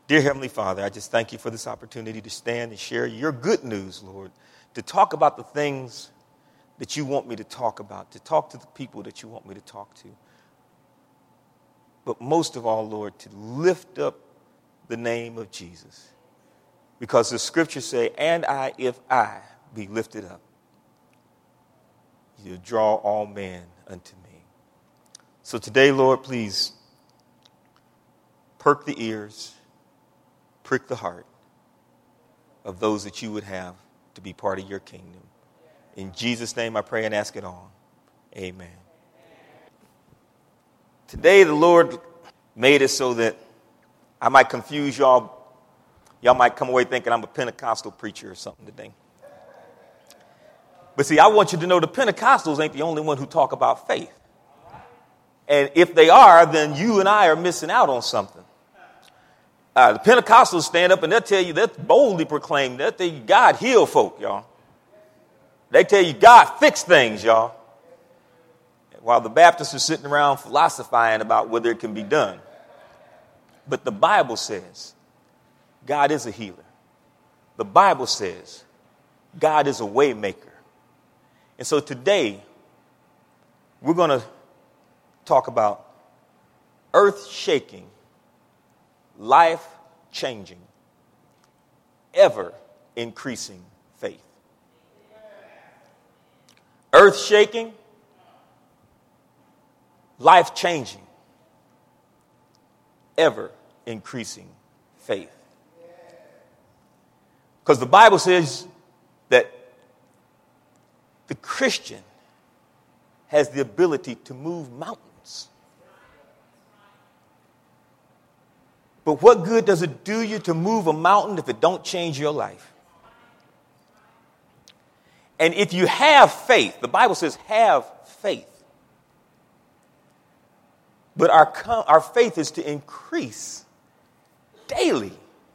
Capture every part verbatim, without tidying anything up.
Dear Heavenly Father, I just thank you for this opportunity to stand and share your good news, Lord, to talk about the things that you want me to talk about, to talk to the people that you want me to talk to. But most of all, Lord, to lift up the name of Jesus. Because the scriptures say, and I, if I be lifted up, you'll draw all men unto me. So today, Lord, please perk the ears, prick the heart of those that you would have to be part of your kingdom. In Jesus' name I pray and ask it all. Amen. Today the Lord made it so that I might confuse y'all. Y'all might come away thinking I'm a Pentecostal preacher or something today. But see, I want you to know the Pentecostals ain't the only one who talk about faith. And if they are, then you and I are missing out on something. Uh, the Pentecostals stand up and they'll tell you, they'll boldly proclaim that they God heal folk, y'all. They tell you God fix things, y'all. While the Baptists are sitting around philosophizing about whether it can be done. But the Bible says God is a healer. The Bible says God is a way maker. And so today we're going to talk about earth-shaking, life-changing, ever-increasing faith. Earth-shaking, life-changing, ever-increasing faith. Because the Bible says that the Christian has the ability to move mountains. But what good does it do you to move a mountain if it don't change your life? And if you have faith, the Bible says have faith. But our, our faith is to increase daily.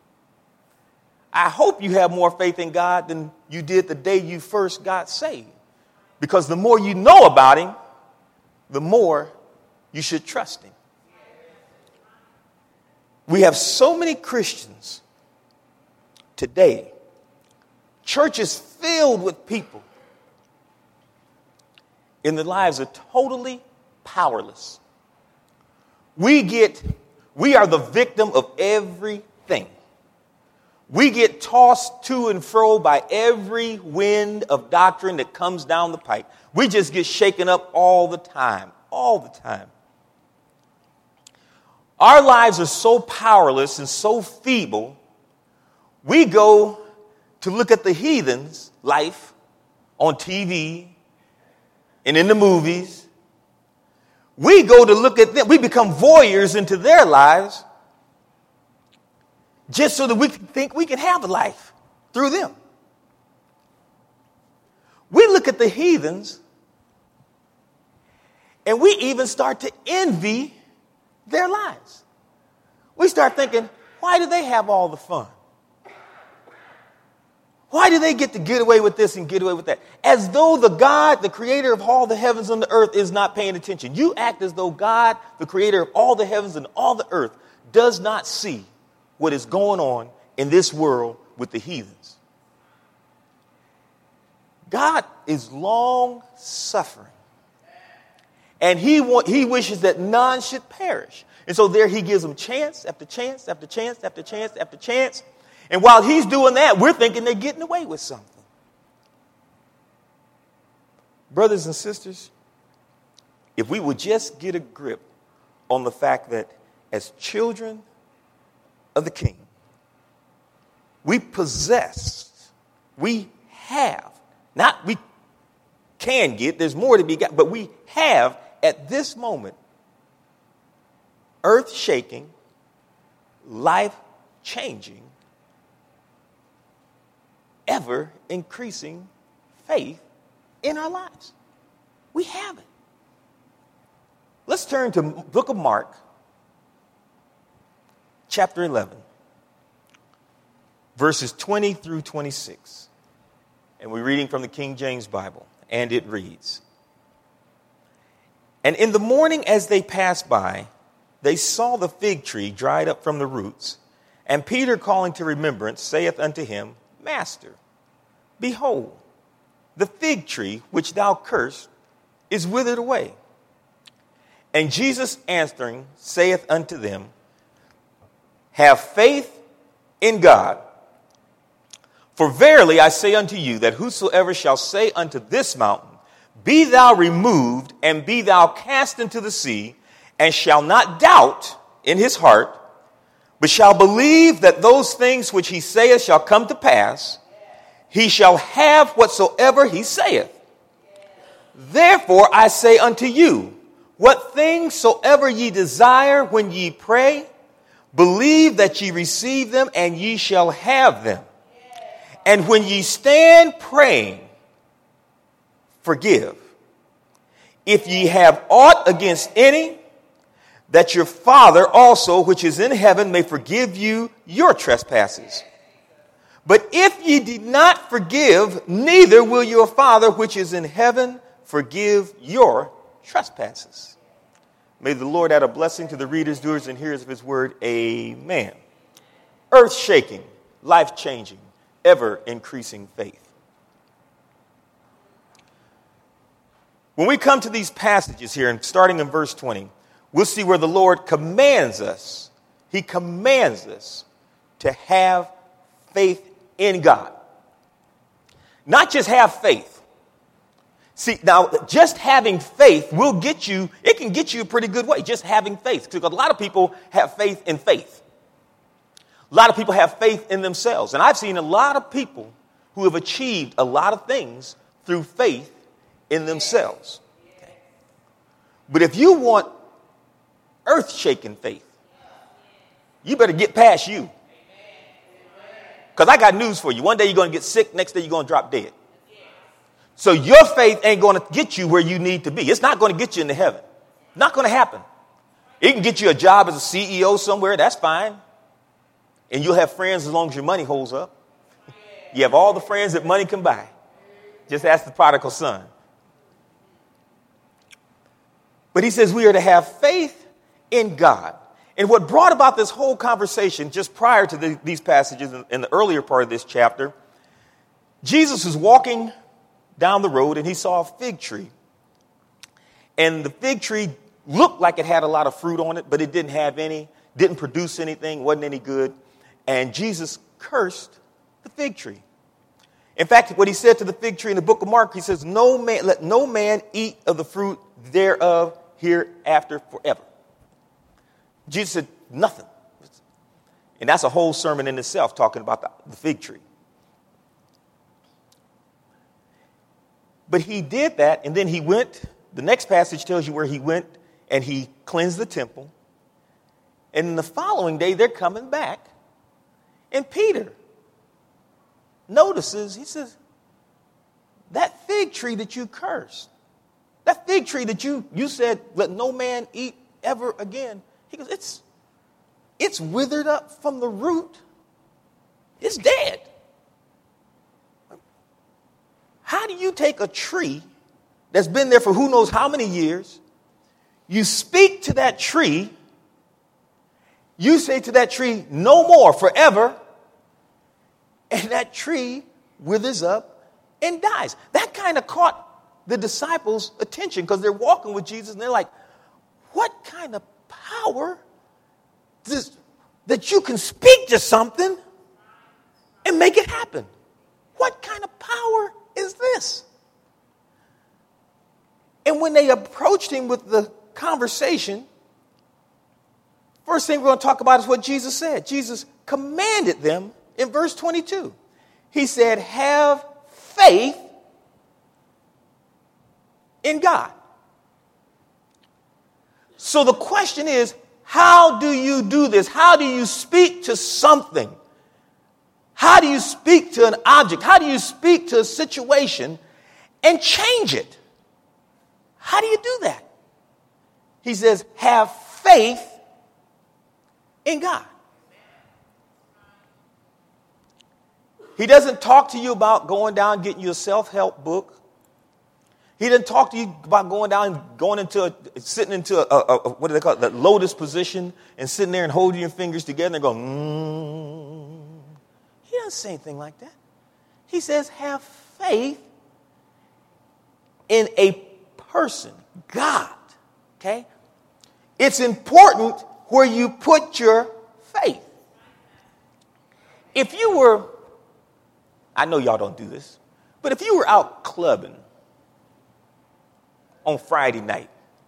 I hope you have more faith in God than you did the day you first got saved. Because the more you know about him, the more you should trust him. We have so many Christians today, churches filled with people, and their lives are totally powerless. We get, we are the victim of everything. We get tossed to and fro by every wind of doctrine that comes down the pike. We just get shaken up all the time, all the time. Our lives are so powerless and so feeble, we go to look at the heathens' life on T V and in the movies. We go to look at them. We become voyeurs into their lives just so that we can think we can have a life through them. We look at the heathens and we even start to envy their lives. We start thinking, why do they have all the fun? Why do they get to get away with this and get away with that? As though the God, the creator of all the heavens and the earth, is not paying attention. You act as though God, the creator of all the heavens and all the earth, does not see what is going on in this world with the heathens. God is long suffering. And he want, he wishes that none should perish. And so there he gives them chance after chance after chance after chance after chance. And while he's doing that, we're thinking they're getting away with something. Brothers and sisters, if we would just get a grip on the fact that as children of the King, we possess, we have, not we can get, there's more to be got, but we have at this moment earth-shaking, life-changing, ever-increasing faith in our lives. We have it. Let's turn to the book of Mark, chapter eleven, verses twenty through twenty-six. And we're reading from the King James Bible, and it reads, "And in the morning as they passed by, they saw the fig tree dried up from the roots. And Peter, calling to remembrance, saith unto him, Master, behold, the fig tree which thou cursed is withered away. And Jesus answering saith unto them, Have faith in God. For verily I say unto you, that whosoever shall say unto this mountain, Be thou removed, and be thou cast into the sea, and shall not doubt in his heart, but shall believe that those things which he saith shall come to pass, he shall have whatsoever he saith. Therefore I say unto you, what things soever ye desire when ye pray, believe that ye receive them, and ye shall have them. And when ye stand praying, forgive, if ye have aught against any, that your Father also, which is in heaven, may forgive you your trespasses. But if ye did not forgive, neither will your Father, which is in heaven, forgive your trespasses. May the Lord add a blessing to the readers, doers, and hearers of his word. Amen. Earth-shaking, life-changing, ever-increasing faith. When we come to these passages here, and starting in verse twenty, we'll see where the Lord commands us. He commands us to have faith in God. Not just have faith. See, now, just having faith will get you, it can get you a pretty good way, just having faith. Because a lot of people have faith in faith. A lot of people have faith in themselves. And I've seen a lot of people who have achieved a lot of things through faith in themselves. Okay. But if you want earth-shaking faith, you better get past you. Because I got news for you. One day you're going to get sick, next day you're going to drop dead. So your faith ain't going to get you where you need to be. It's not going to get you into heaven. Not going to happen. It can get you a job as a C E O somewhere. That's fine. And you'll have friends as long as your money holds up. You have all the friends that money can buy. Just ask the prodigal son. But he says we are to have faith in God. And what brought about this whole conversation just prior to the, these passages in, in the earlier part of this chapter, Jesus was walking down the road and he saw a fig tree. And the fig tree looked like it had a lot of fruit on it, but it didn't have any, didn't produce anything, wasn't any good. And Jesus cursed the fig tree. In fact, what he said to the fig tree in the book of Mark, he says, "No man, let no man eat of the fruit thereof hereafter forever." Jesus said nothing. And that's a whole sermon in itself, talking about the, the fig tree. But he did that, and then he went, the next passage tells you where he went, and he cleansed the temple. And the following day, they're coming back. And Peter notices, he says, that fig tree that you cursed, that fig tree that you, you said, let no man eat ever again. He goes, it's, it's withered up from the root. It's dead. How do you take a tree that's been there for who knows how many years, you speak to that tree, you say to that tree, no more, forever, and that tree withers up and dies? That kind of caught the disciples' attention because they're walking with Jesus and they're like, what kind of power does, that you can speak to something and make it happen? What kind of power is this? And when they approached him with the conversation, first thing we're going to talk about is what Jesus said. Jesus commanded them in verse twenty-two. He said, have faith in God. So the question is, how do you do this? How do you speak to something? How do you speak to an object? How do you speak to a situation and change it? How do you do that? He says, have faith in God. He doesn't talk to you about going down and getting you a self-help book. He didn't talk to you about going down and going into a, sitting into a, a, a what do they call it, the lotus position and sitting there and holding your fingers together and going, mm. He doesn't say anything like that. He says, have faith in a person, God. Okay? It's important where you put your faith. If you were, I know y'all don't do this, but if you were out clubbing on Friday night,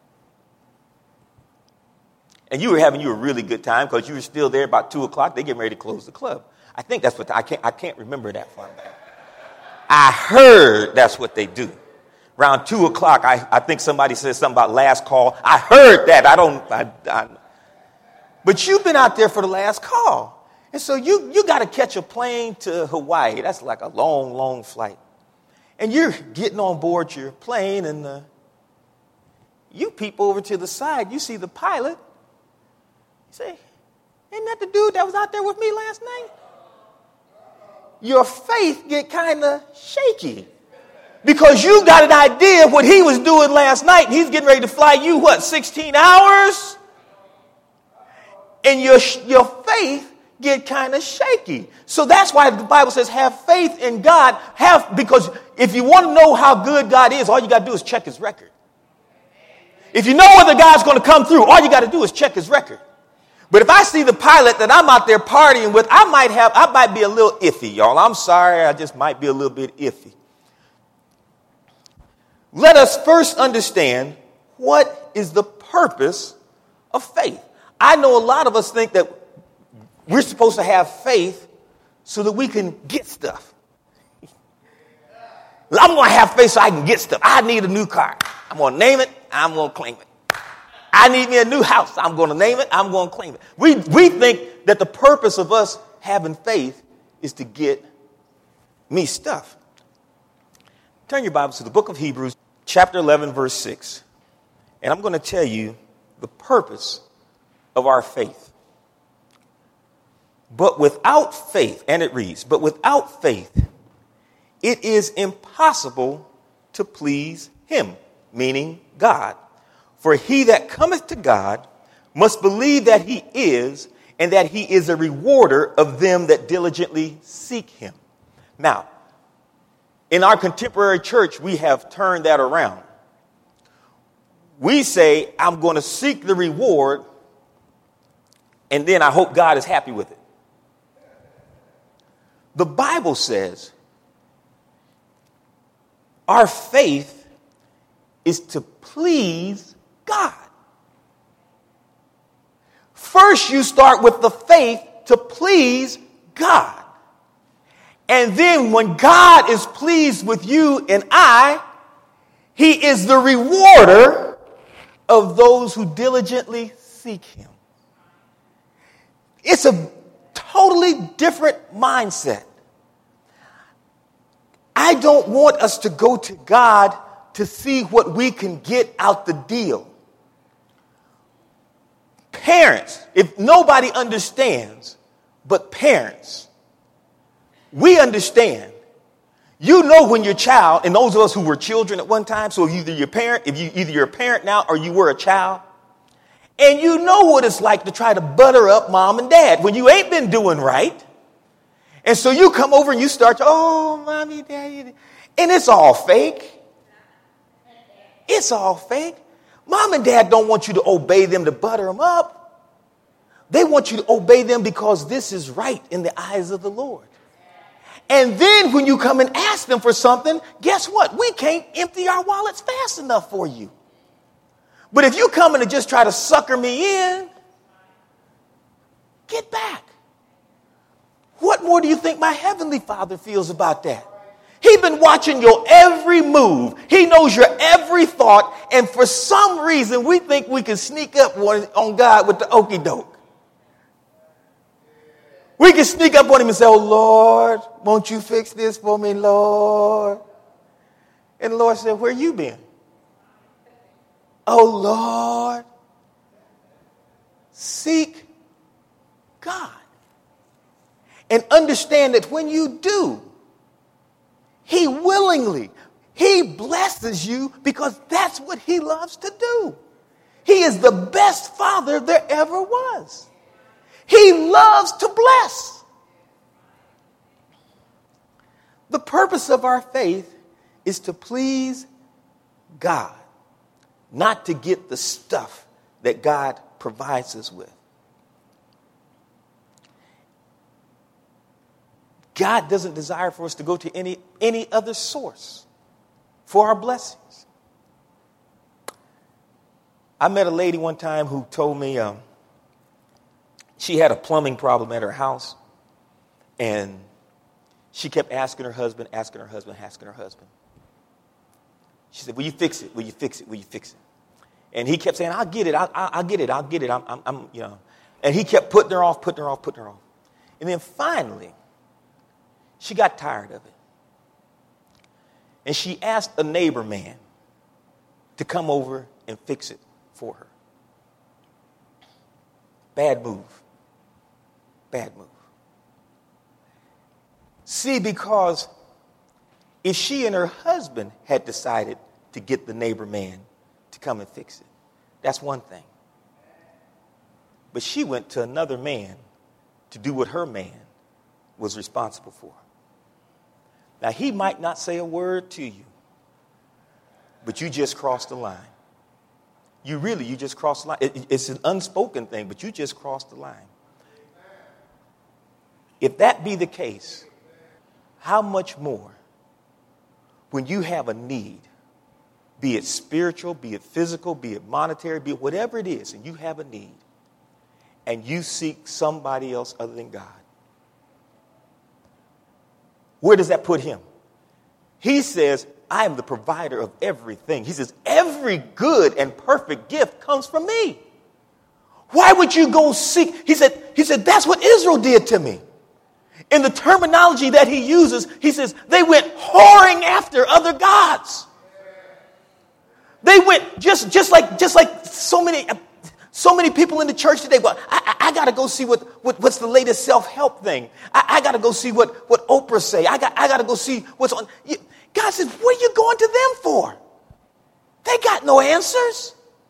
and you were having you a really good time because you were still there about two o'clock, they getting ready to close the club. I think that's what, the, I can't I can't remember that far back. I heard that's what they do. Around two o'clock, I, I think somebody said something about last call. I heard that. I don't, I, I, but you've been out there for the last call. And so you, you got to catch a plane to Hawaii. That's like a long, long flight. And you're getting on board your plane and uh, you peep over to the side. You see the pilot. You say, ain't that the dude that was out there with me last night? Your faith get kind of shaky because you got an idea of what he was doing last night. And he's getting ready to fly you, what, sixteen hours? And your, your faith get kind of shaky. So that's why the Bible says have faith in God. Have because if you want to know how good God is, all you got to do is check his record. If you know whether God's going to come through, all you got to do is check his record. But if I see the pilot that I'm out there partying with, I might have, I might be a little iffy, y'all. I'm sorry, I just might be a little bit iffy. Let us first understand what is the purpose of faith. I know a lot of us think that we're supposed to have faith so that we can get stuff. I'm going to have faith so I can get stuff. I need a new car. I'm going to name it. I'm going to claim it. I need me a new house. I'm going to name it. I'm going to claim it. We, we think that the purpose of us having faith is to get me stuff. Turn your Bibles to the book of Hebrews, chapter eleven, verse six. And I'm going to tell you the purpose of our faith. But without faith, and it reads, but without faith, it is impossible to please him, meaning God. For he that cometh to God must believe that he is, and that he is a rewarder of them that diligently seek him. Now, in our contemporary church, we have turned that around. We say, I'm going to seek the reward, and then I hope God is happy with it. The Bible says our faith is to please God. First, you start with the faith to please God. And then when God is pleased with you and I, he is the rewarder of those who diligently seek him. It's a totally different mindset. I don't want us to go to God to see what we can get out the deal. Parents, if nobody understands, but parents, we understand. You know when your child, and those of us who were children at one time, so either your parent, if you either you're a parent now or you were a child, and you know what it's like to try to butter up mom and dad when you ain't been doing right. And so you come over and you start to, oh, mommy, daddy, and it's all fake. It's all fake. Mom and dad don't want you to obey them to butter them up. They want you to obey them because this is right in the eyes of the Lord. And then when you come and ask them for something, guess what? We can't empty our wallets fast enough for you. But if you come in and just try to sucker me in, get back. What more do you think my heavenly Father feels about that? He's been watching your every move. He knows your every thought. And for some reason, we think we can sneak up on God with the okie doke. We can sneak up on him and say, oh, Lord, won't you fix this for me, Lord? And the Lord said, where you been? Oh, Lord, seek God. And understand that when you do, he willingly, He blesses you because that's what he loves to do. He is the best father there ever was. He loves to bless. The purpose of our faith is to please God, not to get the stuff that God provides us with. God doesn't desire for us to go to any, any other source for our blessings. I met a lady one time who told me um, she had a plumbing problem at her house, and she kept asking her husband, asking her husband, asking her husband. She said, will you fix it? Will you fix it? Will you fix it? And he kept saying, I'll get it. I'll, I'll get it. I'll get it. I'm, I'm, I'm, you know. And he kept putting her off, putting her off, putting her off. And then finally, she got tired of it. And she asked a neighbor man to come over and fix it for her. Bad move. Bad move. See, because if she and her husband had decided to get the neighbor man to come and fix it, that's one thing. But she went to another man to do what her man was responsible for. Now, he might not say a word to you, but you just crossed the line. You really, you just crossed the line. It, it's an unspoken thing, but you just crossed the line. If that be the case, how much more when you have a need, be it spiritual, be it physical, be it monetary, be it whatever it is, and you have a need, and you seek somebody else other than God, where does that put him? He says, I am the provider of everything. He says, every good and perfect gift comes from me. Why would you go seek? He said, he said, that's what Israel did to me. In the terminology that he uses, he says, they went whoring after other gods. They went just, just like, just like so many, so many people in the church today. Well, I, I, I got to go see what, what, what's the latest self-help thing. I, I got to go see what, what Oprah say. I got, I got to go see what's on. God says, what are you going to them for? They got no answers.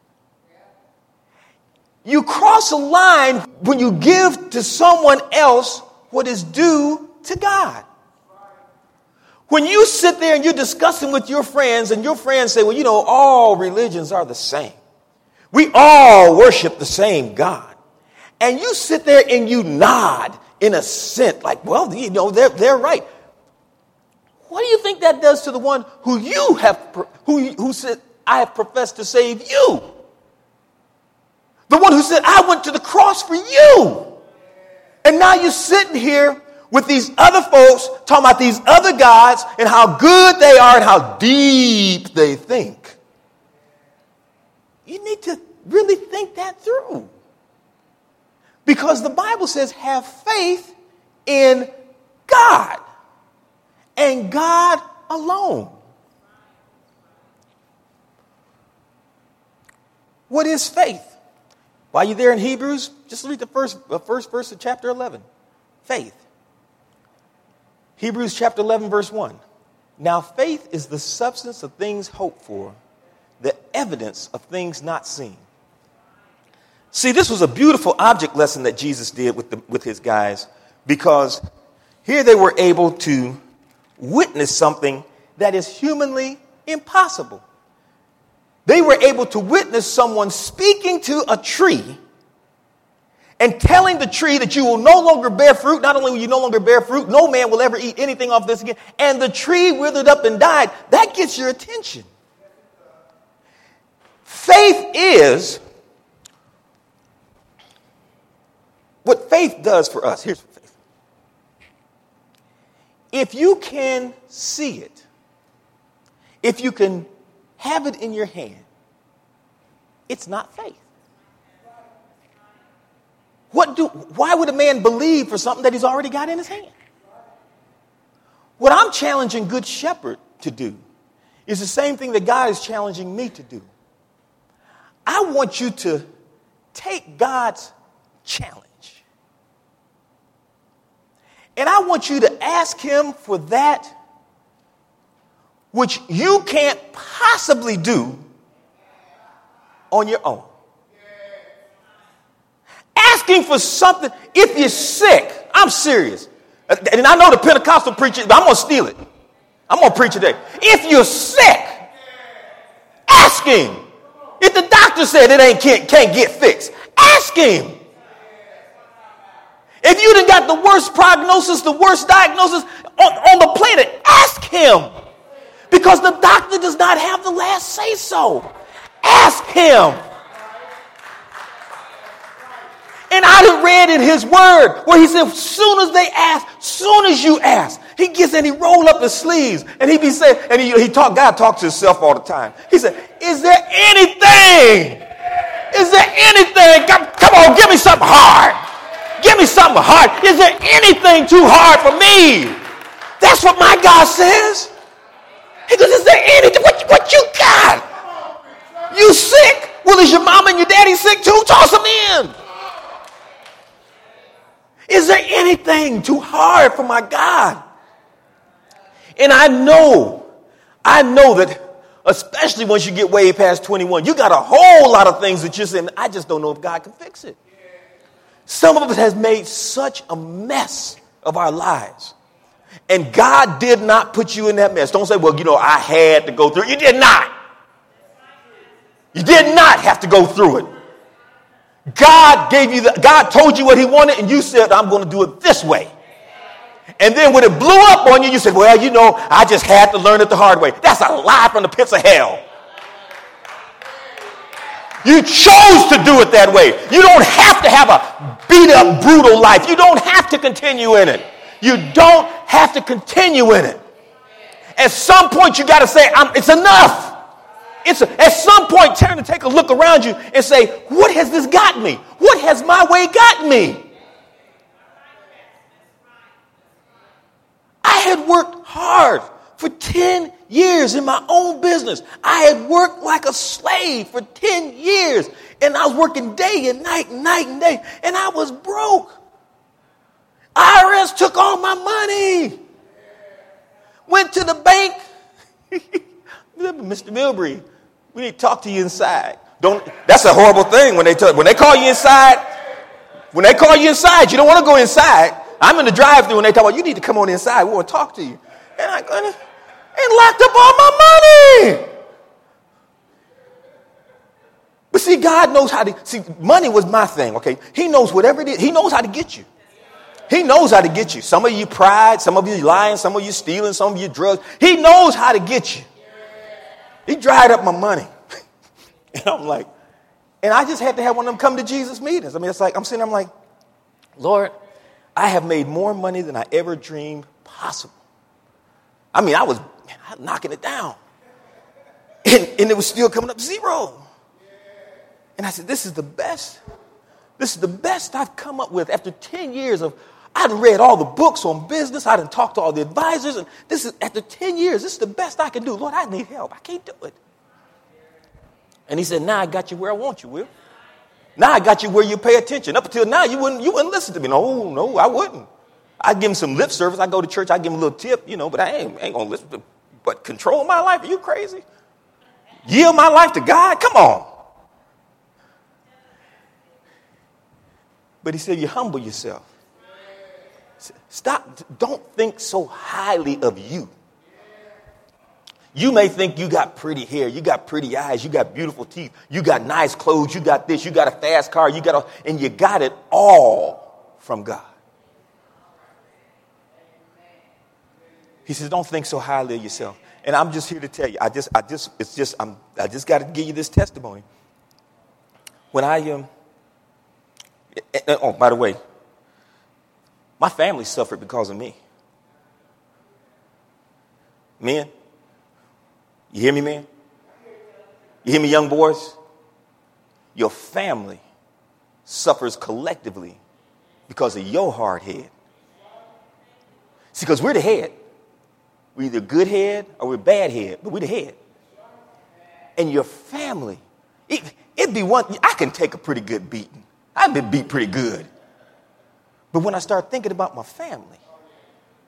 You cross a line when you give to someone else what is due to God. When you sit there and you're discussing with your friends and your friends say, well, you know, all religions are the same. We all worship the same God. And you sit there and you nod in assent like, well, you know, they're, they're right. What do you think that does to the one who you have, who, who said, I have professed to save you? The one who said, I went to the cross for you. And now you're sitting here with these other folks talking about these other gods and how good they are and how deep they think. You need to really think that through. Because the Bible says, have faith in God and God alone. What is faith? While you're there in Hebrews, just read the first, the first verse of chapter eleven. Faith. Hebrews chapter eleven, verse one. Now faith is the substance of things hoped for, the evidence of things not seen. See, this was a beautiful object lesson that Jesus did with, the, with his guys, because here they were able to witness something that is humanly impossible. They were able to witness someone speaking to a tree and telling the tree that you will no longer bear fruit. Not only will you no longer bear fruit, no man will ever eat anything off this again. And the tree withered up and died. That gets your attention. Faith is what faith does for us. Here's what faith. If you can see it, if you can have it in your hand, it's not faith. What do, why would a man believe for something that he's already got in his hand? What I'm challenging Good Shepherd to do is the same thing that God is challenging me to do. I want you to take God's challenge, and I want you to ask him for that which you can't possibly do on your own. Asking for something, if you're sick, I'm serious. And I know the Pentecostal preacher, but I'm going to steal it. I'm going to preach today. If you're sick, ask him. If the doctor said it ain't can't, can't get fixed, ask him. If you done got the worst prognosis, the worst diagnosis on, on the planet, ask him. Because the doctor does not have the last say so. Ask him. And I done read in his word where he said, soon as they ask, soon as you ask, he gets and he roll up his sleeves and he be saying, and he, he talk, God talks to himself all the time. He said, is there anything? Is there anything? Come, come on, give me something hard. Give me something hard. Is there anything too hard for me? That's what my God says. He goes, is there anything? What, what you got? You sick? Well, is your mama and your daddy sick too? Toss them in. Is there anything too hard for my God? And I know, I know that especially once you get way past twenty-one, you got a whole lot of things that you're saying, I just don't know if God can fix it. Some of us has made such a mess of our lives. And God did not put you in that mess. Don't say, well, you know, I had to go through it. You did not. You did not have to go through it. God gave you the, God told you what he wanted and you said, I'm going to do it this way. And then when it blew up on you, you said, well, you know, I just had to learn it the hard way. That's a lie from the pits of hell. You chose to do it that way. You don't have to have a beat up, brutal life. You don't have to continue in it. You don't have to continue in it. At some point, you got to say, I'm, it's enough. It's a, at some point, turn and take a look around you and say, what has this got me? What has my way got me? I had worked hard for ten years in my own business. I had worked like a slave for ten years. And I was working day and night and night and day. And I was broke. I R S took all my money. Went to the bank. Mister Milbury, we need to talk to you inside. Don't. That's a horrible thing when they tell, when they call you inside. When they call you inside, you don't want to go inside. I'm in the drive-thru and they talk about, you need to come on inside. We want to talk to you. And I go, and locked up all my money. But see, God knows how to, see, money was my thing, okay? He knows whatever it is. He knows how to get you. He knows how to get you. Some of you pride, some of you lying, some of you stealing, some of you drugs. He knows how to get you. He dried up my money. And I'm like, and I just had to have one of them come to Jesus meetings. I mean, it's like, I'm sitting there, I'm like, Lord, I have made more money than I ever dreamed possible. I mean, I was, man, I was knocking it down. And, and it was still coming up zero. And I said, this is the best. This is the best I've come up with after ten years of, I'd read all the books on business. I done talked to all the advisors. And this is, after ten years, this is the best I can do. Lord, I need help. I can't do it. And he said, now I got you where I want you, Will. Now I got you where you pay attention. Up until now, you wouldn't, you wouldn't listen to me. No, no, I wouldn't. I'd give him some lip service. I go to church. I give him a little tip, you know, but I ain't, ain't going to listen to, but control my life. Are you crazy? Yield my life to God? Come on. But he said, you humble yourself. Stop. Don't think so highly of you. You may think you got pretty hair, you got pretty eyes, you got beautiful teeth, you got nice clothes, you got this, you got a fast car, you got a, and you got it all from God. He says, don't think so highly of yourself. And I'm just here to tell you, I just, I just, it's just, I'm, I just got to give you this testimony. When I um, oh, by the way, my family suffered because of me. Men. You hear me, man? You hear me, young boys? Your family suffers collectively because of your hard head. See, because we're the head. We're either good head or we're bad head, but we're the head. And your family, it, it'd be one, I can take a pretty good beating. I've been beat pretty good. But when I start thinking about my family,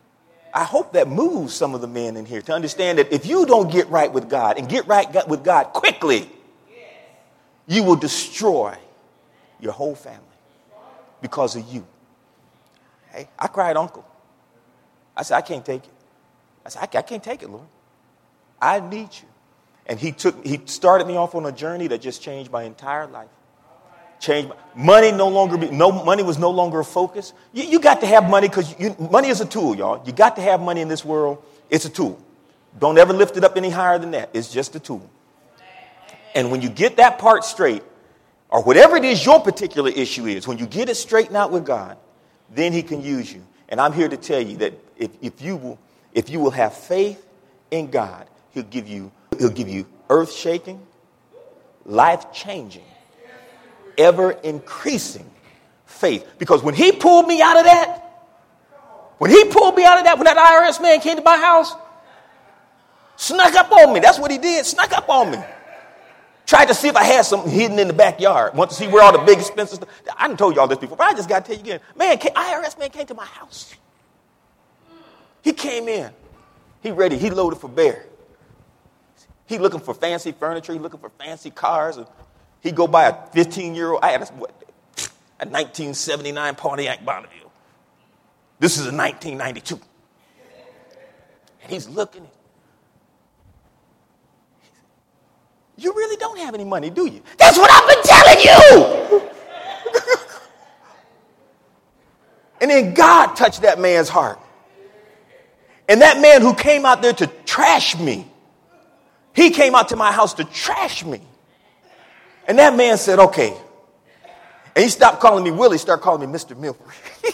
I hope that moves some of the men in here to understand that if you don't get right with God and get right with God quickly, you will destroy your whole family because of you. Hey, I cried uncle. I said, I can't take it. I said, I can't take it, Lord. I need you. And he took, he started me off on a journey that just changed my entire life. Changed my, money no longer be, no money was no longer a focus. You, you got to have money because money is a tool, y'all. You got to have money in this world. It's a tool. Don't ever lift it up any higher than that. It's just a tool. And when you get that part straight, or whatever it is your particular issue is, when you get it straightened out with God, then he can use you. And I'm here to tell you that if, if you will, if you will have faith in God, he'll give you, he'll give you earth-shaking, life-changing, ever-increasing faith. Because when he pulled me out of that, when he pulled me out of that, when that I R S man came to my house, snuck up on me. That's what he did, snuck up on me. Tried to see if I had something hidden in the backyard. Want to see where all the big expensive stuff. I done told y'all this before, but I just got to tell you again. Man, I R S man came to my house. He came in. He ready. He loaded for bear. He looking for fancy furniture. He looking for fancy cars. He go buy a fifteen-year-old. I had a, what, a nineteen seventy-nine Pontiac Bonneville. This is a nineteen ninety-two. And he's looking. You really don't have any money, do you? That's what I've been telling you. And then God touched that man's heart. And that man who came out there to trash me, he came out to my house to trash me. And that man said, okay. And he stopped calling me Willie, started calling me Mister Milbury.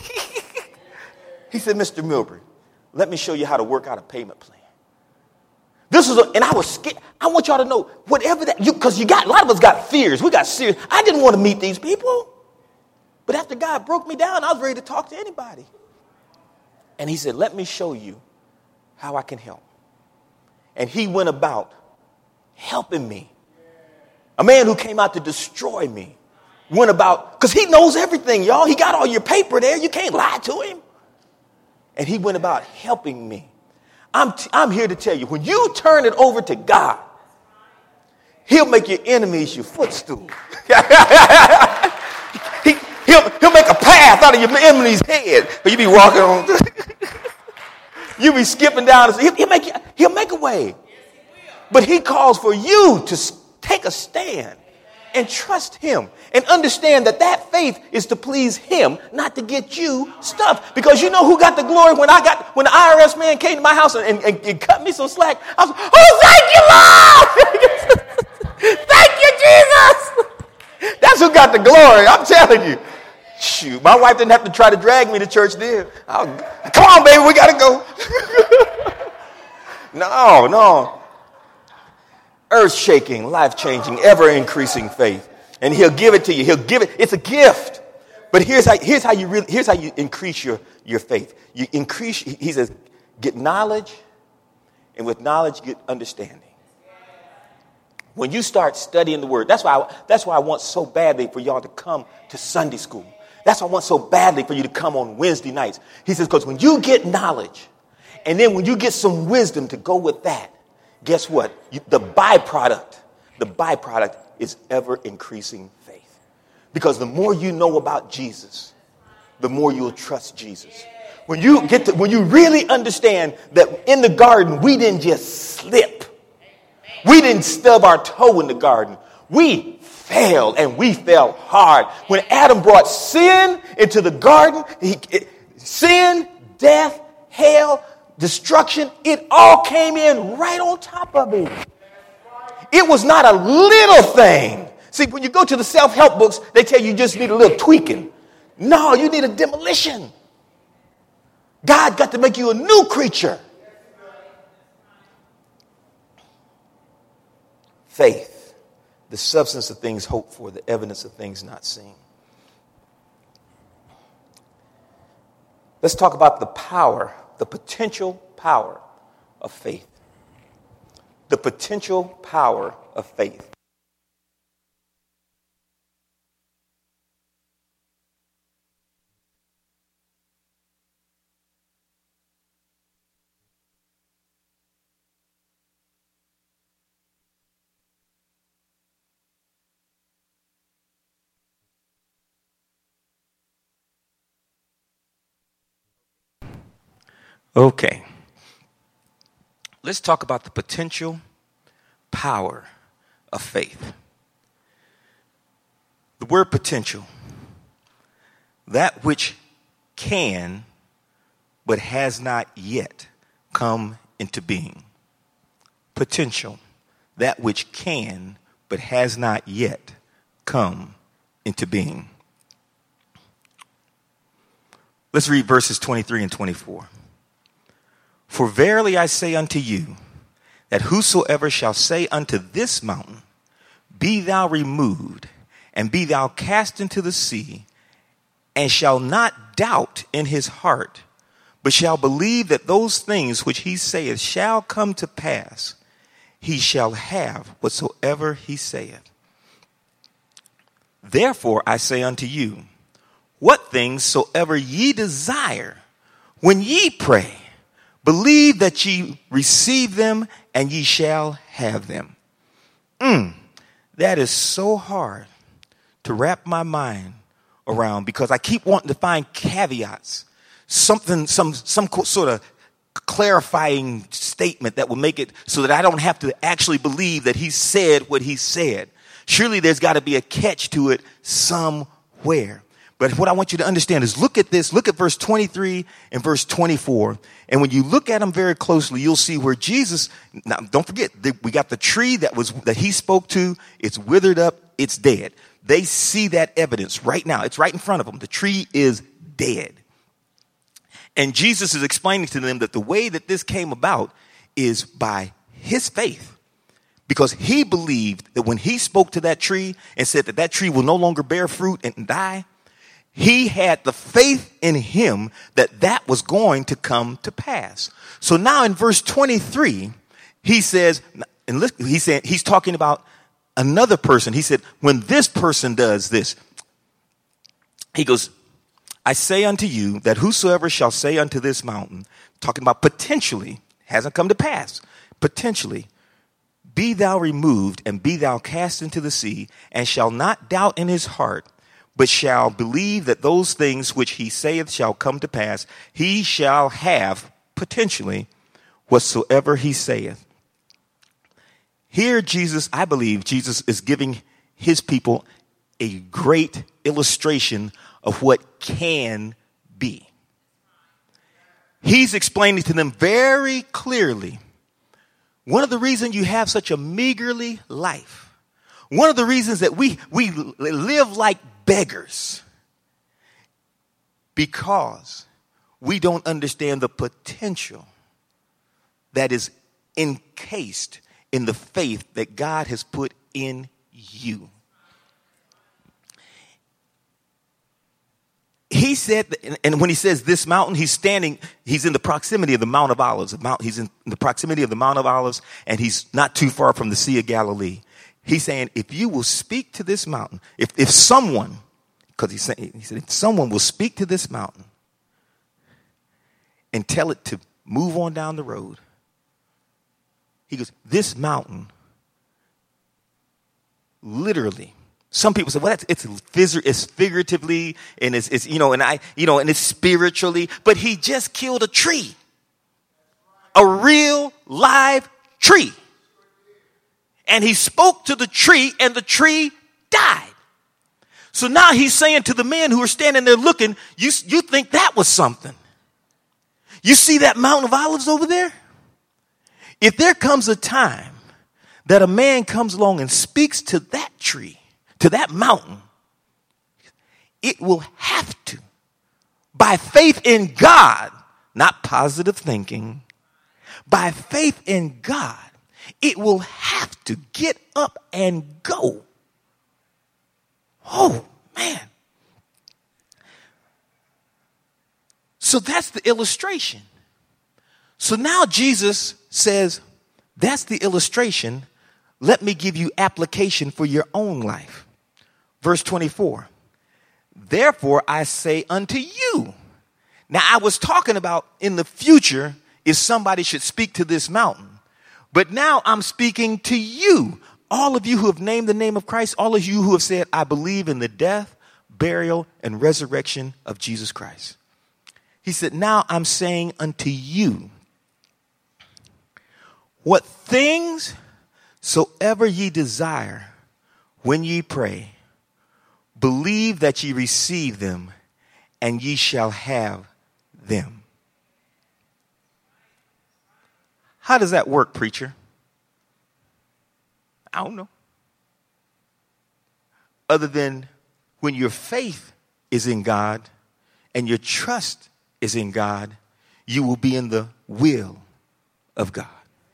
He said, Mister Milbury, let me show you how to work out a payment plan. This is, a, and I was scared. I want y'all to know, whatever that, you, because you got, a lot of us got fears. We got serious. I didn't want to meet these people. But after God broke me down, I was ready to talk to anybody. And he said, let me show you how I can help. And he went about helping me. A man who came out to destroy me went about, because he knows everything, y'all. He got all your paper there. You can't lie to him. And he went about helping me. I'm, t- I'm here to tell you, when you turn it over to God, he'll make your enemies your footstool. he, he'll, he'll make a path out of your enemy's head. But you be walking on. You be skipping down. He'll, he'll, make, he'll make a way. But he calls for you to take a stand and trust him and understand that that faith is to please him, not to get you stuff. Because you know who got the glory when I got when the I R S man came to my house and, and, and cut me some slack? I was, oh, thank you, Lord! Thank you, Jesus! That's who got the glory. I'm telling you. Shoot, my wife didn't have to try to drag me to church then. I'll, come on, baby, we gotta go. no, no. Earth-shaking, life-changing, ever-increasing faith. And he'll give it to you. He'll give it. It's a gift. But here's how, here's how you really, here's how you increase your, your faith. You increase, he says, get knowledge, and with knowledge, get understanding. When you start studying the word, that's why I, that's why I want so badly for y'all to come to Sunday school. That's why I want so badly for you to come on Wednesday nights. He says, because when you get knowledge, and then when you get some wisdom to go with that, guess what? You, the byproduct, the byproduct is ever increasing faith. Because the more you know about Jesus, the more you'll trust Jesus. When you get to, when you really understand that in the garden, we didn't just slip. We didn't stub our toe in the garden. We failed, and we fell hard. When Adam brought sin into the garden, he, it, sin, death, hell, destruction, it all came in right on top of it. It was not a little thing. See, when you go to the self-help books, they tell you you just need a little tweaking. No, you need a demolition. God got to make you a new creature. Faith, the substance of things hoped for, the evidence of things not seen. Let's talk about the power, the potential power of faith. The potential power of faith. Okay. Let's talk about the potential power of faith. The word potential, that which can but has not yet come into being. Potential, that which can but has not yet come into being. Let's read verses twenty-three and twenty-four. For verily I say unto you, that whosoever shall say unto this mountain, be thou removed, and be thou cast into the sea, and shall not doubt in his heart, but shall believe that those things which he saith shall come to pass, he shall have whatsoever he saith. Therefore I say unto you, what things soever ye desire, when ye pray, believe that ye receive them, and ye shall have them. Mm, that is so hard to wrap my mind around, because I keep wanting to find caveats, something, some, some sort of clarifying statement that will make it so that I don't have to actually believe that he said what he said. Surely there's got to be a catch to it somewhere. But what I want you to understand is, look at this, look at verse twenty-three and verse twenty-four. And when you look at them very closely, you'll see where Jesus, now don't forget, we got the tree that was, that he spoke to. It's withered up. It's dead. They see that evidence right now. It's right in front of them. The tree is dead. And Jesus is explaining to them that the way that this came about is by his faith. Because he believed that when he spoke to that tree and said that that tree will no longer bear fruit and die, he had the faith in him that that was going to come to pass. So now in verse twenty-three, he says, and listen, he said, he's talking about another person. He said, when this person does this, he goes, I say unto you that whosoever shall say unto this mountain, talking about potentially, hasn't come to pass, potentially, be thou removed and be thou cast into the sea, and shall not doubt in his heart, but shall believe that those things which he saith shall come to pass, he shall have, potentially, whatsoever he saith. Here Jesus, I believe Jesus is giving his people a great illustration of what can be. He's explaining to them very clearly, one of the reasons you have such a meagerly life, one of the reasons that we, we live like beggars, because we don't understand the potential that is encased in the faith that God has put in you. He said, and when he says this mountain, he's standing, he's in the proximity of the Mount of Olives. The Mount, he's in the proximity of the Mount of Olives, and he's not too far from the Sea of Galilee. He's saying, if you will speak to this mountain, if, if someone, because he said, he said, if someone will speak to this mountain and tell it to move on down the road, he goes, this mountain, literally, some people say, well, that's, it's, it's figuratively, and it's, it's, you know, and I, you know, and it's spiritually, but he just killed a tree, a real live tree. And he spoke to the tree, and the tree died. So now he's saying to the men who are standing there looking, you, you think that was something. You see that Mount of Olives over there? If there comes a time that a man comes along and speaks to that tree, to that mountain, it will have to, by faith in God, not positive thinking, by faith in God, it will have to get up and go. Oh, man. So that's the illustration. So now Jesus says, that's the illustration. Let me give you application for your own life. Verse twenty-four. Therefore I say unto you. Now I was talking about in the future if somebody should speak to this mountain. But now I'm speaking to you, all of you who have named the name of Christ, all of you who have said, I believe in the death, burial, and resurrection of Jesus Christ. He said, now I'm saying unto you, what things soever ye desire when ye pray, believe that ye receive them, and ye shall have them. How does that work, preacher? I don't know. Other than when your faith is in God and your trust is in God, you will be in the will of God.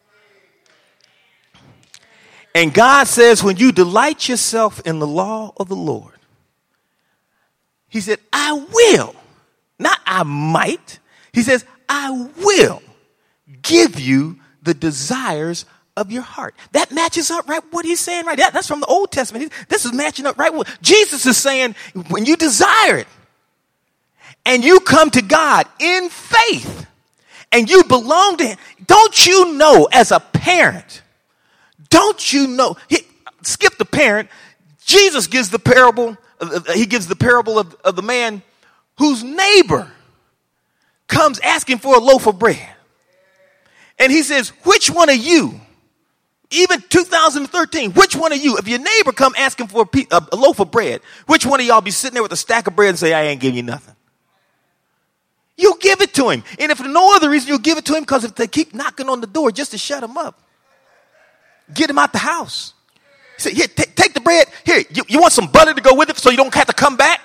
And God says, when you delight yourself in the law of the Lord, he said, I will, not I might. He says, I will give you the desires of your heart. That matches up right what he's saying right there. That's from the Old Testament. This is matching up right with Jesus is saying, when you desire it and you come to God in faith and you belong to him, don't you know as a parent, don't you know, he, skip the parent, Jesus gives the parable, uh, he gives the parable of, of the man whose neighbor comes asking for a loaf of bread. And he says, which one of you, even two thousand thirteen, which one of you, if your neighbor come asking for a, piece, a, a loaf of bread, which one of y'all be sitting there with a stack of bread and say, I ain't giving you nothing? You'll give it to him. And if for no other reason, you'll give it to him because if they keep knocking on the door just to shut him up, get him out the house. Say, here, t- take the bread. Here, you, you want some butter to go with it so you don't have to come back?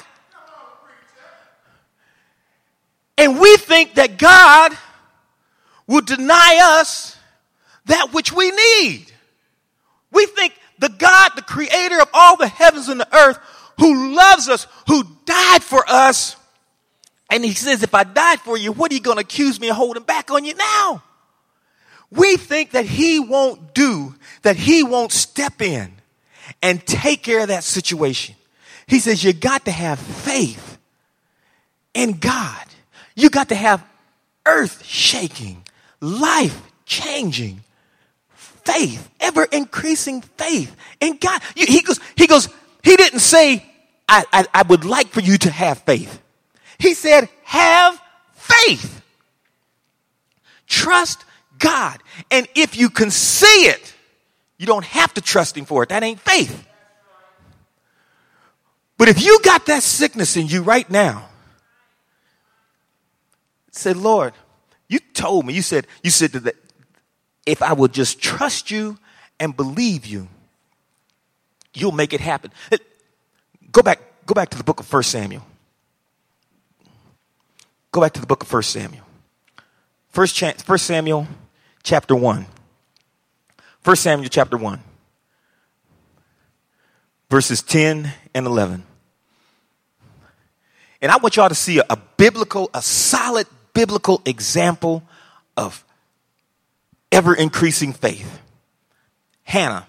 And we think that God will deny us that which we need. We think the God, the creator of all the heavens and the earth, who loves us, who died for us, and he says, if I died for you, what are you going to accuse me of holding back on you now? We think that he won't do, that he won't step in and take care of that situation. He says, you got to have faith in God. You got to have earth-shaking, life-changing faith, ever-increasing faith in God. He goes, he goes, he didn't say, I, I, I would like for you to have faith. He said, have faith. Trust God. And if you can see it, you don't have to trust him for it. That ain't faith. But if you got that sickness in you right now, say, Lord, you told me, you said, you said that if I will just trust you and believe you, you'll make it happen. Go back, go back to the book of First Samuel. Go back to the book of First Samuel. First, cha- First Samuel chapter one. First Samuel chapter one. Verses ten and eleven. And I want y'all to see a, a biblical, a solid biblical example of ever increasing faith. Hannah.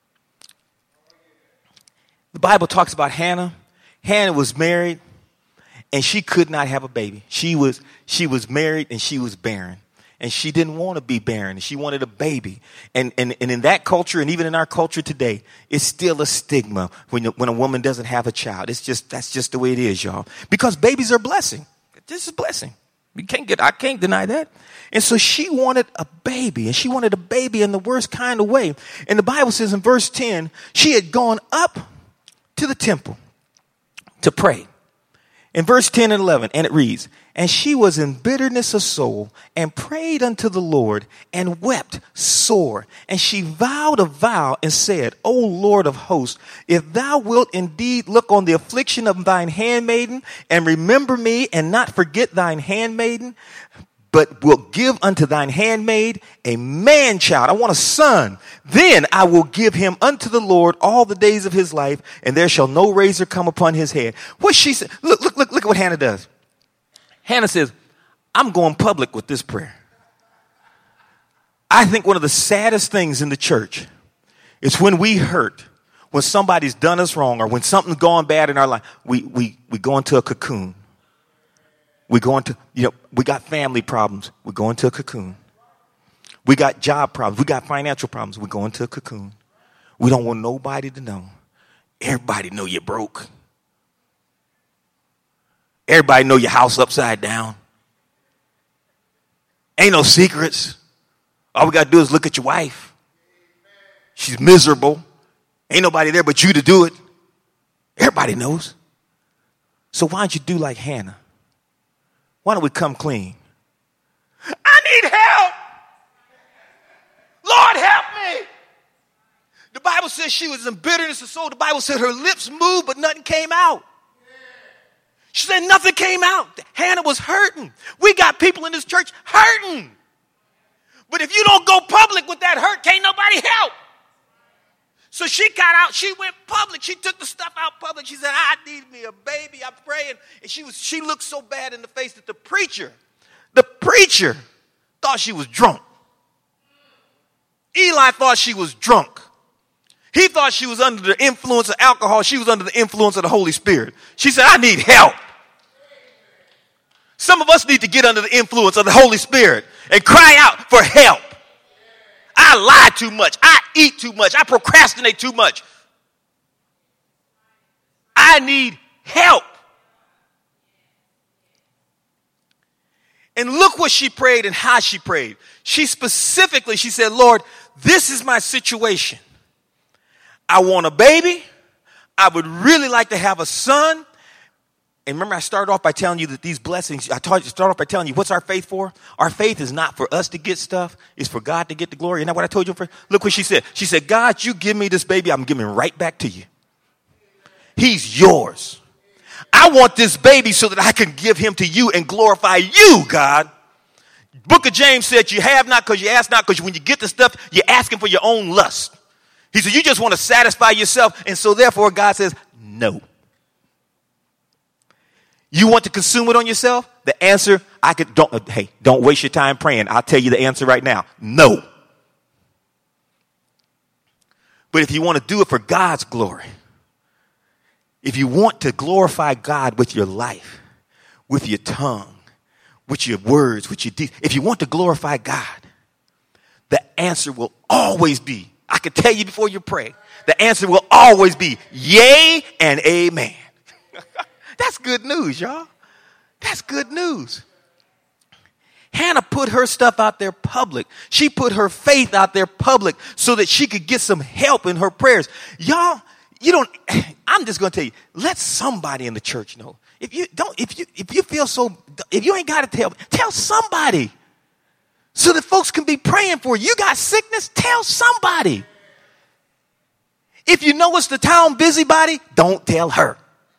The Bible talks about Hannah. Hannah was married and she could not have a baby. She was, she was married and she was barren. And she didn't want to be barren. She wanted a baby. And, and, and in that culture, and even in our culture today, it's still a stigma when, when a woman doesn't have a child. It's just, that's just the way it is, y'all. Because babies are a blessing. This is a blessing. You can't get, I can't deny that. And so she wanted a baby, and she wanted a baby in the worst kind of way. And the Bible says in verse ten, she had gone up to the temple to pray. In verse ten and eleven, and it reads, and she was in bitterness of soul and prayed unto the Lord and wept sore. And she vowed a vow and said, O Lord of hosts, if thou wilt indeed look on the affliction of thine handmaiden and remember me and not forget thine handmaiden, but wilt give unto thine handmaid a man child. I want a son. Then I will give him unto the Lord all the days of his life, and there shall no razor come upon his head. What she said, look, look, look, look at what Hannah does. Hannah says, I'm going public with this prayer. I think one of the saddest things in the church is when we hurt, when somebody's done us wrong, or when something's gone bad in our life, we, we, we go into a cocoon. We go into, you know, we got family problems. We go into a cocoon. We got job problems. We got financial problems. We go into a cocoon. We don't want nobody to know. Everybody know you're broke. Everybody know your house upside down. Ain't no secrets. All we got to do is look at your wife. She's miserable. Ain't nobody there but you to do it. Everybody knows. So why don't you do like Hannah? Why don't we come clean? I need help. Lord, help me. The Bible says she was in bitterness of soul. The Bible said her lips moved, but nothing came out. She said nothing came out. Hannah was hurting. We got people in this church hurting. But if you don't go public with that hurt, can't nobody help. So she got out. She went public. She took the stuff out public. She said, I need me a baby. I'm praying. And she was. She looked so bad in the face that the preacher, the preacher thought she was drunk. Eli thought she was drunk. He thought she was under the influence of alcohol. She was under the influence of the Holy Spirit. She said, I need help. Some of us need to get under the influence of the Holy Spirit and cry out for help. I lie too much. I eat too much. I procrastinate too much. I need help. And look what she prayed and how she prayed. She specifically, she said, Lord, this is my situation. I want a baby. I would really like to have a son. And remember, I started off by telling you that these blessings, I taught you, start off by telling you, what's our faith for? Our faith is not for us to get stuff. It's for God to get the glory. Isn't that what I told you? Look what she said. She said, God, you give me this baby, I'm giving right back to you. He's yours. I want this baby so that I can give him to you and glorify you, God. Book of James said you have not because you ask not, because when you get the stuff, you're asking for your own lust. He said, you just want to satisfy yourself. And so therefore, God says, no. You want to consume it on yourself? The answer, I could, don't, hey, don't waste your time praying. I'll tell you the answer right now. No. But if you want to do it for God's glory, if you want to glorify God with your life, with your tongue, with your words, with your deeds, if you want to glorify God, the answer will always be, I can tell you before you pray, the answer will always be yay and amen. That's good news, y'all. That's good news. Hannah put her stuff out there public. She put her faith out there public so that she could get some help in her prayers. Y'all, you don't, I'm just going to tell you, let somebody in the church know. If you don't, if you, if you feel so, if you ain't got to tell, tell somebody so that folks can be praying for you. You got sickness? Tell somebody. If you know it's the town busybody, don't tell her.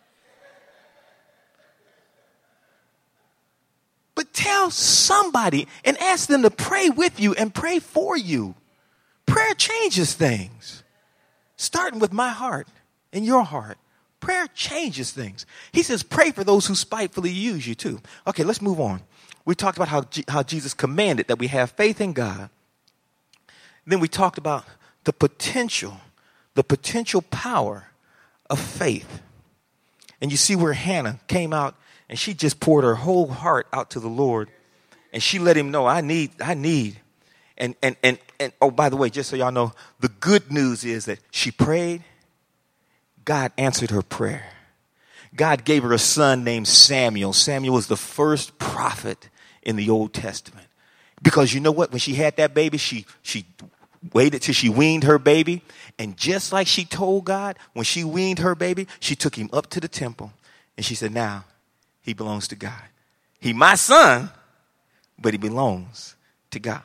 But tell somebody and ask them to pray with you and pray for you. Prayer changes things. Starting with my heart and your heart. Prayer changes things. He says, pray for those who spitefully use you too. Okay, let's move on. We talked about how, G- how Jesus commanded that we have faith in God. Then we talked about the potential, the potential power of faith. And you see where Hannah came out and she just poured her whole heart out to the Lord. And she let him know, I need, I need. And, and, and, and, oh, by the way, just so y'all know, the good news is that she prayed. God answered her prayer. God gave her a son named Samuel. Samuel was the first prophet in the Old Testament. Because you know what? When she had that baby, she, she waited till she weaned her baby. And just like she told God, when she weaned her baby, she took him up to the temple. And she said, now, he belongs to God. He my son, but he belongs to God.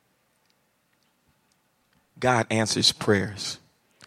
God answers prayers.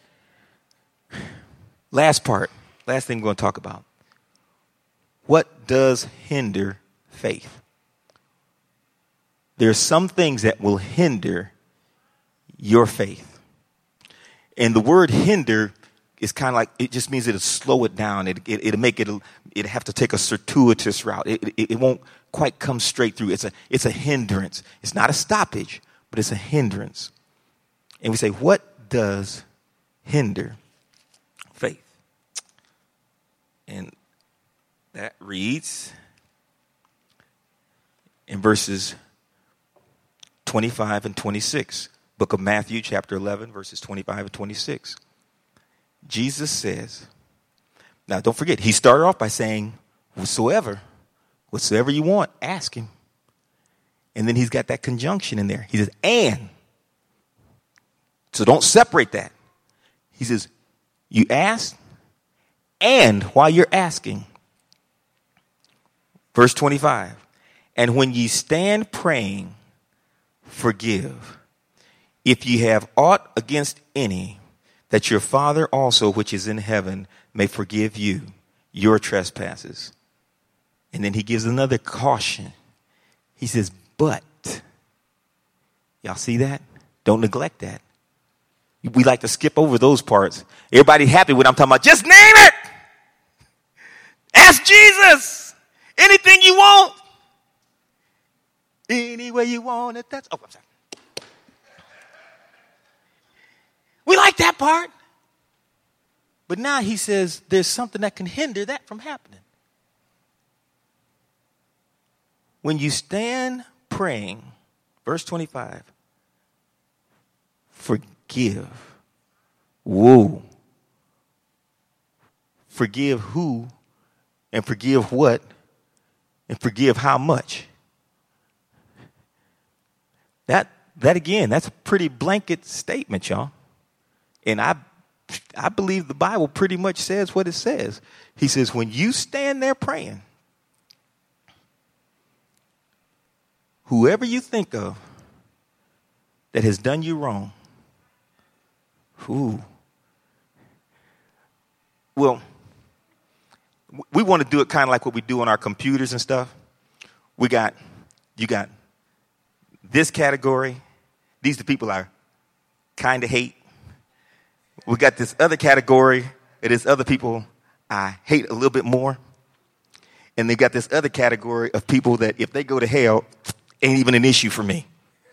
Last part, last thing we're going to talk about. What does hinder faith? There are some things that will hinder your faith. And the word hinder is kind of like, it just means it'll slow it down. It, it, it'll make it, it'll have to take a circuitous route. It, it, it won't quite come straight through. It's a, it's a hindrance. It's not a stoppage, but it's a hindrance. And we say, what does hinder faith? And that reads in verses twenty-five and twenty-six, book of Matthew, chapter eleven, verses twenty-five and twenty-six. Jesus says, now don't forget, he started off by saying, whatsoever, whatsoever you want, ask him. And then he's got that conjunction in there. He says, and. So don't separate that. He says, you ask, and while you're asking. Verse twenty-five. And when ye stand praying, forgive, if ye have aught against any, that your Father also which is in heaven may forgive you your trespasses. And then he gives another caution. He says, but. Y'all see that? Don't neglect that. We like to skip over those parts. Everybody happy when I'm talking about, just name it. Ask Jesus. Anything you want. Any way you want it. That's, oh, I'm sorry. We like that part. But now he says there's something that can hinder that from happening. When you stand praying, verse twenty-five, forgive. Whoa. Forgive who and forgive what and forgive how much? That, that again, that's a pretty blanket statement, y'all. And I I believe the Bible pretty much says what it says. He says, when you stand there praying, whoever you think of that has done you wrong, who, well, we want to do it kind of like what we do on our computers and stuff. We got, you got this category. These are the people I kind of hate. We got this other category. It is other people I hate a little bit more. And they got this other category of people that if they go to hell, ain't even an issue for me.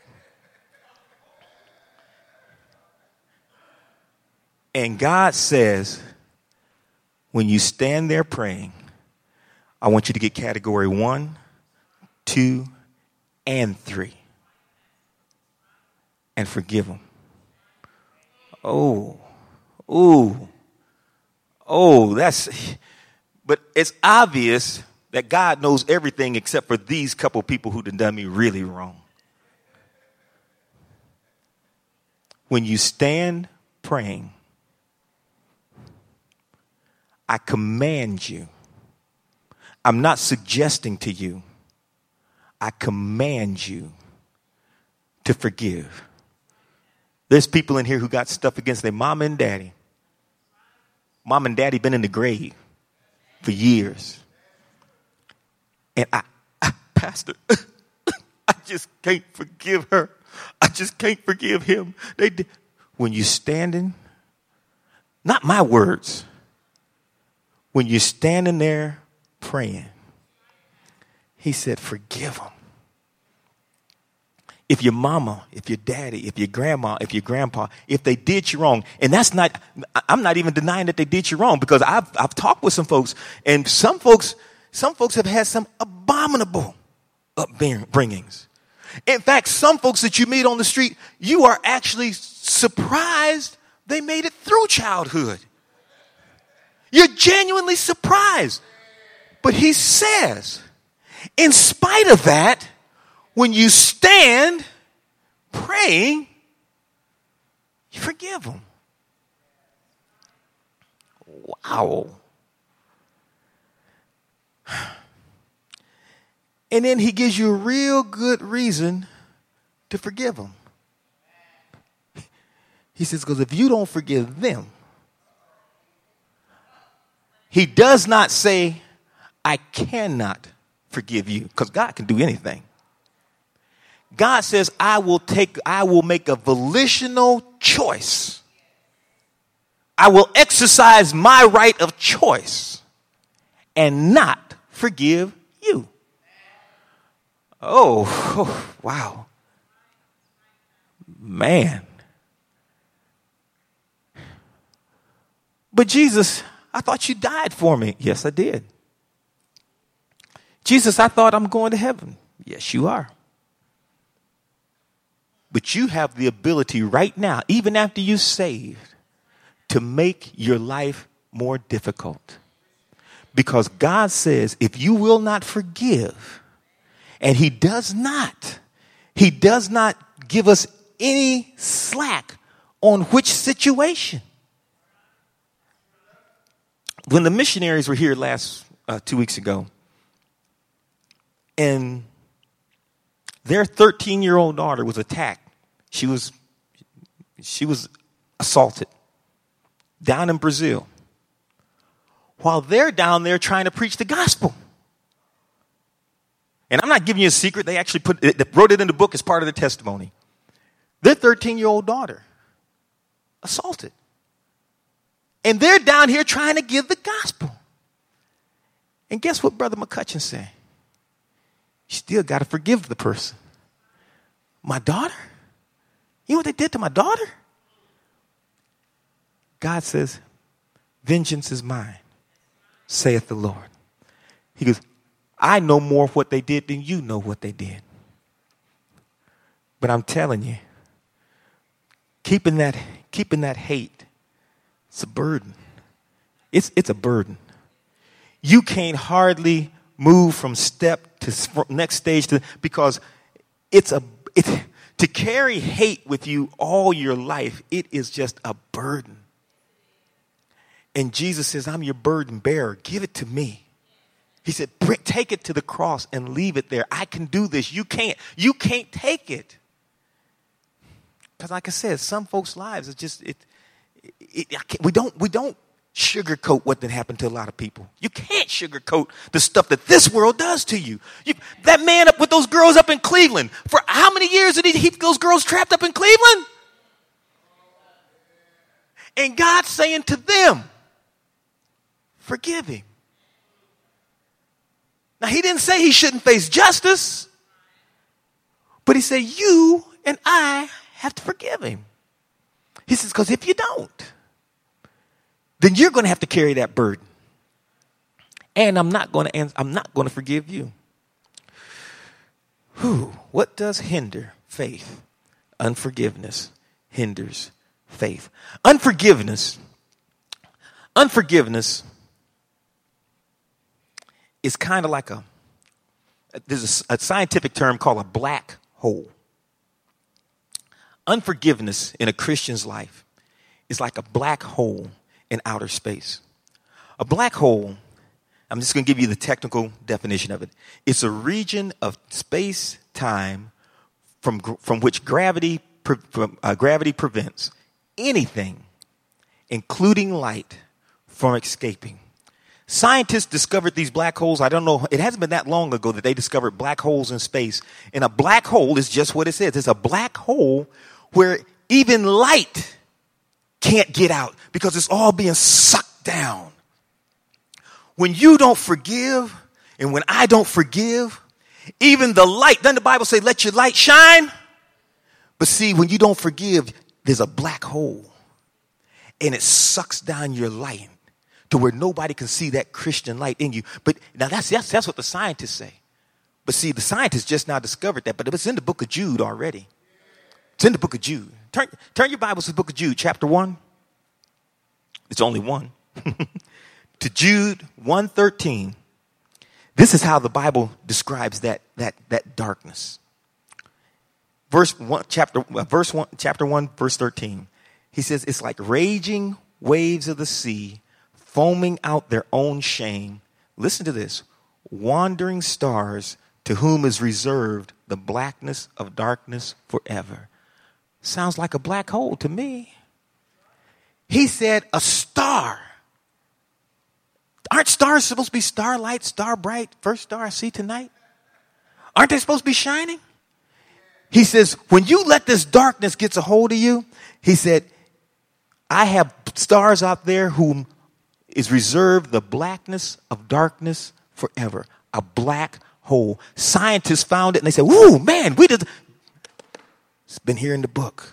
And God says, when you stand there praying, I want you to get category one, two, and three. And forgive them. Oh, oh, oh, that's, but it's obvious that God knows everything except for these couple people who done done me really wrong. When you stand praying, I command you. I'm not suggesting to you. I command you to forgive. There's people in here who got stuff against their mom and daddy. Mom and daddy been in the grave for years. And I, I Pastor, I just can't forgive her. I just can't forgive him. They did. When you're standing, not my words, when you're standing there praying, he said, forgive them. If your mama, if your daddy, if your grandma, if your grandpa, if they did you wrong, and that's not, I'm not even denying that they did you wrong, because I've I've talked with some folks, and some folks, some folks have had some abominable upbringings. In fact, some folks that you meet on the street, you are actually surprised they made it through childhood. You're genuinely surprised. But he says, in spite of that, when you stand praying, you forgive them. Wow. And then he gives you a real good reason to forgive them. He says, because if you don't forgive them, he does not say, I cannot forgive you, because God can do anything. God says, I will take, I will make a volitional choice. I will exercise my right of choice and not forgive you. Oh, oh wow. Man. But Jesus, I thought you died for me. Yes, I did. Jesus, I thought I'm going to heaven. Yes, you are. But you have the ability right now, even after you're saved, to make your life more difficult. Because God says, if you will not forgive, and he does not, He does not give us any slack on which situation. When the missionaries were here last uh, two weeks ago, and their thirteen-year-old daughter was attacked. She was, she was assaulted down in Brazil while they're down there trying to preach the gospel. And I'm not giving you a secret. They actually put it, they wrote it in the book as part of the testimony. Their thirteen-year-old daughter assaulted. And they're down here trying to give the gospel. And guess what Brother McCutcheon said? You still got to forgive the person. My daughter? You know what they did to my daughter? God says, vengeance is mine, saith the Lord. He goes, I know more of what they did than you know what they did. But I'm telling you, keeping that, keeping that hate, it's a burden. It's, it's a burden. You can't hardly move from step to from next stage to, because it's a, it, to carry hate with you all your life, it is just a burden. And Jesus says, I'm your burden bearer. Give it to me. He said, bring, take it to the cross and leave it there. I can do this. You can't. You can't take it. Because like I said, some folks' lives, it's just, it, it, it we don't, we don't sugarcoat what did happen to a lot of people. You can't sugarcoat the stuff that this world does to you. you. That man up with those girls up in Cleveland, for how many years did he keep those girls trapped up in Cleveland? And God's saying to them, forgive him. Now, he didn't say he shouldn't face justice, but he said you and I have to forgive him. He says, because if you don't, then you're going to have to carry that burden. And I'm not going to, I'm not going to forgive you. Whew, what does hinder faith? Unforgiveness hinders faith. Unforgiveness, unforgiveness is kind of like a, there's a, a scientific term called a black hole. Unforgiveness in a Christian's life is like a black hole in outer space. A black hole, I'm just going to give you the technical definition of it. It's a region of space-time from, from which gravity, from, uh, gravity prevents anything, including light, from escaping. Scientists discovered these black holes. I don't know. It hasn't been that long ago that they discovered black holes in space. And a black hole is just what it says. It's a black hole where even light can't get out because it's all being sucked down. When you don't forgive and when I don't forgive, even the light, doesn't the Bible say, let your light shine? But see, when you don't forgive, there's a black hole and it sucks down your light to where nobody can see that Christian light in you. But now that's, that's, that's what the scientists say. But see, the scientists just now discovered that, but it's in the book of Jude already. It's in the book of Jude. Turn, turn your Bibles to the book of Jude, chapter one. It's only one. To Jude one thirteen. This is how the Bible describes that, that, that darkness. Verse one, chapter, uh, verse one, chapter one, verse thirteen. He says, it's like raging waves of the sea, foaming out their own shame. Listen to this. Wandering stars to whom is reserved the blackness of darkness forever. Sounds like a black hole to me. He said a star. Aren't stars supposed to be starlight, star bright, first star I see tonight? Aren't they supposed to be shining? He says, when you let this darkness get a hold of you, he said, I have stars out there whom is reserved the blackness of darkness forever. A black hole. Scientists found it and they said, "Ooh, man, we did." It's been here in the book.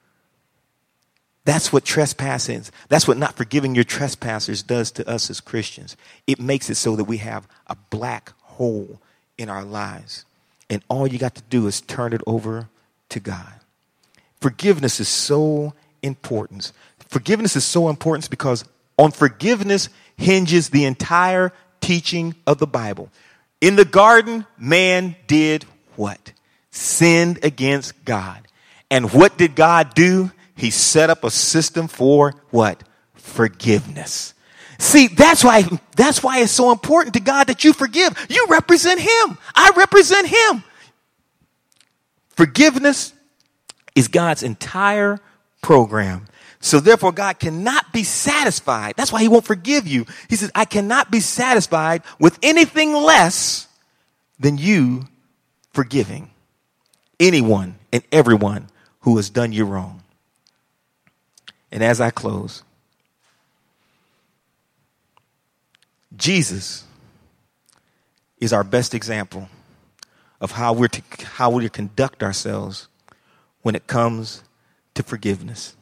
That's what trespassing, that's what not forgiving your trespassers does to us as Christians. It makes it so that we have a black hole in our lives. And all you got to do is turn it over to God. Forgiveness is so important. Forgiveness is so important because on forgiveness hinges the entire teaching of the Bible. In the garden, man did what? sinned against God. And what did God do? He set up a system for what? Forgiveness. See, that's why, that's why it's so important to God that you forgive. You represent him. I represent him. Forgiveness is God's entire program. So therefore, God cannot be satisfied. That's why he won't forgive you. He says, I cannot be satisfied with anything less than you forgiving anyone and everyone who has done you wrong. And as I close, Jesus is our best example of how we're to, how we're to conduct ourselves when it comes to forgiveness.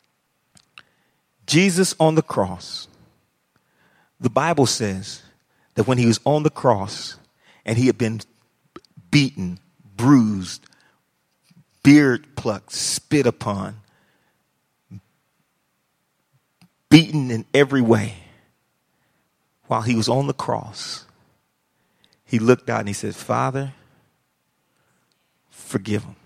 Jesus on the cross, the Bible says that when he was on the cross and he had been beaten, bruised, beard plucked, spit upon, beaten in every way, while he was on the cross, he looked out and he said, Father, forgive them.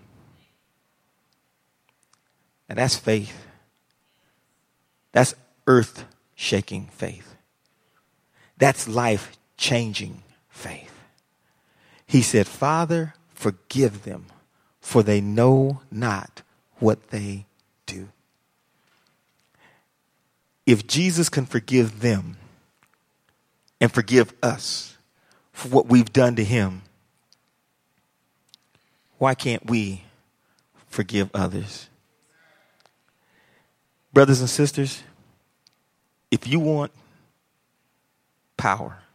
And that's faith. That's earth-shaking faith. That's life-changing faith. He said, Father, forgive them, for they know not what they do. If Jesus can forgive them and forgive us for what we've done to him, why can't we forgive others? Brothers and sisters, if you want power,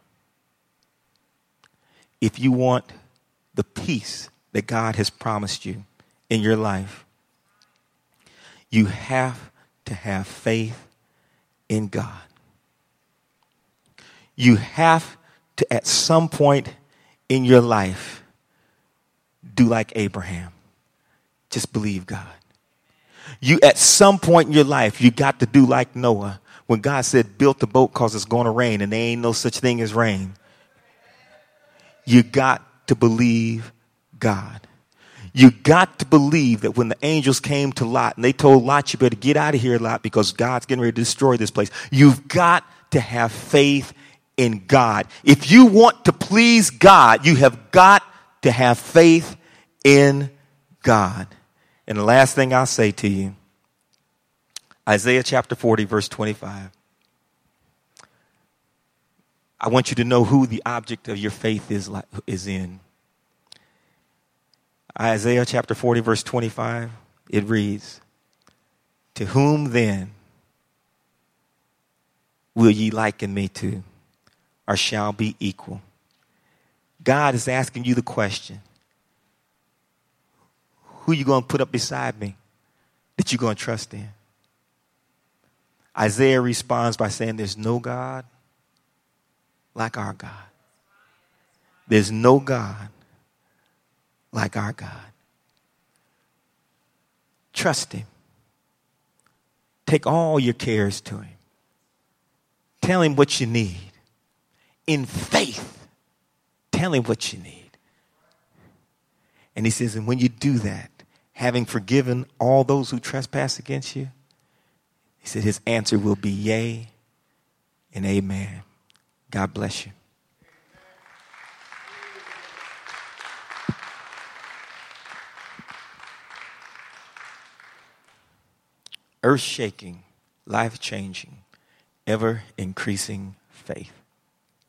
if you want the peace that God has promised you in your life, you have to have faith in God. You have to, at some point in your life, do like Abraham. Just believe God. You, at some point in your life, you got to do like Noah. When God said, build the boat because it's going to rain, and there ain't no such thing as rain. You got to believe God. You got to believe that when the angels came to Lot and they told Lot, you better get out of here, Lot, because God's getting ready to destroy this place. You've got to have faith in God. If you want to please God, you have got to have faith in God. And the last thing I'll say to you, Isaiah chapter forty, verse twenty-five. I want you to know who the object of your faith is, is in. Isaiah chapter forty, verse twenty-five, it reads, to whom then will ye liken me to, or shall be equal? God is asking you the question, who you going to put up beside me that you're going to trust in? Isaiah responds by saying, there's no God like our God. There's no God like our God. Trust him. Take all your cares to him. Tell him what you need. In faith, tell him what you need. And he says, and when you do that, having forgiven all those who trespass against you, he said his answer will be yea and amen. God bless you. Earth-shaking, life-changing, ever-increasing faith.